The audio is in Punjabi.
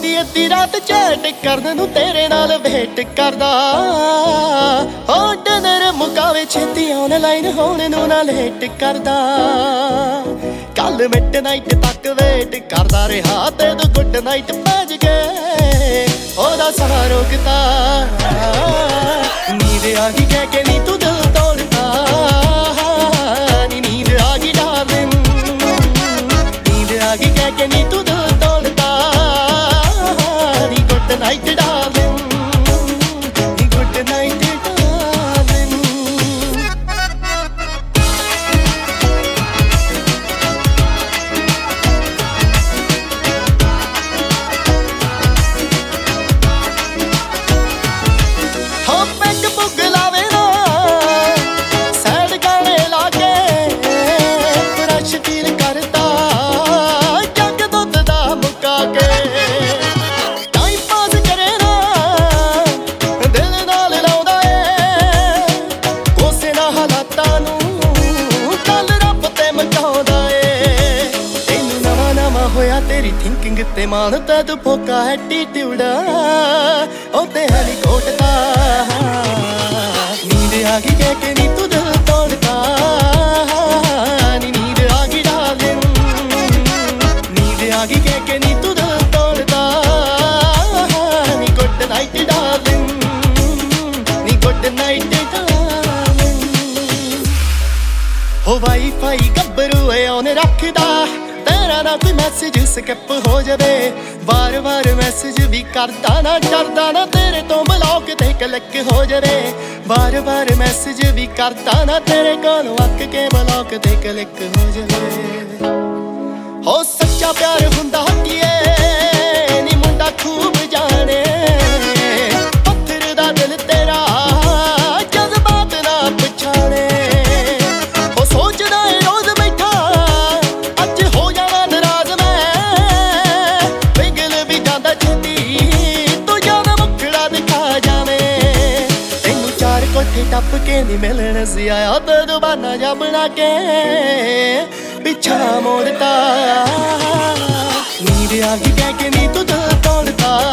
ਅੱਧੀ ਅੱਧੀ ਰਾਤ ਚੈਟ ਕਰਨ ਨੂੰ ਤੇਰੇ ਨਾਲ ਵੇਟ ਕਰਦਾ। ਹੋ ਡਿਨਰ ਮੁਕਾਵੇ ਛੇਤੀ ਆਨਲਾਈਨ ਹੋਣ ਨੂੰ ਨਾ ਲੇਟ ਕਰਦਾ। ਕੱਲ ਮਿਡਨਾਈਟ ਤੱਕ ਵੇਟ ਕਰਦਾ ਰਿਹਾ ਤੇ ਤੂੰ ਗੁੱਡ ਨਾਈਟ ਭੱਜ ਗਏ ਉਹਦਾ ਸਾਹ ਰੋਕਤਾ। ਨੀਂਦ ਆ ਗਈ ਕਹਿ ਕੇ ਨੀ ਤੂੰ ਦਿਲ ਤੋੜਦਾ। ਨੀ ਨੀਂਦ ਆ ਗਈ ਡਾਰਲਿੰਗ, ਨੀਂਦ ਆ ਗਈ ਕਹਿ ਕੇ ਨੀ ਤੂੰ ਦਿਲ ਤੋੜਦਾ। ਨੀ ਗੁੱਡ ਨਾਈਟ ਡਾਰਲਿੰਗ, ਨੀ ਗੁੱਡ ਨਾਈਟ ਡਾਰਲਿੰਗ। ਹੋ ਪੈਗ ਪੁੱਗ ਲਾਵੇ ਨਾ ਸੈਡ ਗਾਣੇ ਲਾ ਕੇ ਫਰੈਸ਼ ਫੀਲ ਕਰਦਾ ਜੱਗ ਦੁੱਧ ਦਾ ਮੁਕਾ ਕੇ। ਟਾਈਮ ਪਾਸ ਕਰੇ ਨਾ ਦਿਲ ਨਾਲ ਲਾਉਂਦਾ ਏ ਕੋਸੇ ਨਾ ਹਾਲਾਤਾਂ ਨੂੰ ਕੱਲ ਰੱਬ ਤੇ ਮਚਾਉਂਦਾ ਏ। ਤੈਨੂੰ ਨਵਾਂ ਨਵਾਂ ਹੋਇਆ ਤੇਰੀ ਥਿੰਕਿੰਗ ਤੇ ਮਾਣ ਤਾਂ ਤੂੰ ਫੋਕਾ ਐਟੀਟਿਊਡ ਉਹ ਤੇ ਹੈਲੀਕੋਟ ਦਾ। ਨੀਂਦ ਆ ਗਈ ਕਹਿ ਕੇ ਨੀ ਤੂੰ ਦਿਲ ਤੋੜਦਾ। ਨੀ ਨੀਂਦ ਆ ਗਈ ਡਾਰਲਿੰਗ, ਨੀਂਦ ਆ ਗਈ ਕਹਿ ਕੇ ਨੀ ਤੂੰ ਦਿਲ ਤੋੜਦਾ। ਨੀ ਗੁੱਡ ਨਾਈਟ ਡਾਰਲਿੰਗ, ਨੀ ਗੁੱਡ ਨਾਈਟ ਡਾਰਲਿੰਗ। ਹੋ ਵਾਈਫਾਈ ਗੱਭਰੂ ਏ ਉਹਨੇ ਰੱਖਦਾ ਤੇਰਾ ਨਾ ਕੋਈ ਮੈਸੇਜ ਸਕਿਪ ਹੋ ਜਾਵੇ। ਵਾਰ ਵਾਰ ਮੈਸੇਜ ਵੀ ਕਰਦਾ ਨਾ ਡਰਦਾ ਨਾ ਤੇਰੇ ਤੋਂ ਬਲੌਕ ਤੇ ਕਲਿੱਕ ਹੋ ਜਾਵੇ। ਵਾਰ ਵਾਰ ਮੈਸੇਜ ਵੀ ਕਰਦਾ ਨਾ ਤੇਰੇ ਕੋਲੋਂ ਅੱਕ ਕੇ ਬਲੌਕ ਤੇ ਕਲਿੱਕ ਹੋ ਜਾਵੇ। ਹੋ ਸੱਚਾ ਪਿਆਰ ਹੁੰਦਾ ਕੀ ਏ ਨੀ ਮੁੰਡਾ ਖੂਬ ਜਾਣੇ। ਪੱਥਰ ਦਾ ਦਿਲ ਤੇਰਾ ਜਜ਼ਬਾਤ ਨਾ ਪਛਾਣੇ। ਹੋ ਸੋਚਦਾ ਏ ਰੋਜ਼ ਬੈਠਾ ਅੱਜ ਹੋ ਜਾਣਾ ਨਾਰਾਜ਼ ਮੈਂ। ਪਿਘਲ ਵੀ ਜਾਂਦਾ ਛੇਤੀ ਤੂੰ ਜਿਆਦਾ ਮੁਖੜਾ ਦਿਖਾ ਜਾਵੇਂ। ਤੈਨੂੰ ਚਾਰ ਕੋਠੇ ਟੱਪ ਕੇ ਨੀ ਮਿਲਣ ਸੀ ਆਇਆ ਤੇ ਦੁਬਾਨਾ ਜਾ ਬਣਾ ਕੇ ਪਿੱਛਾ ਮੋੜਤਾ। ਨੀਂਦ ਆ ਗਈ ਕਹਿ ਕੇ ਨੀ ਤੂੰ ਦਿਲ ਤੋੜਦਾ।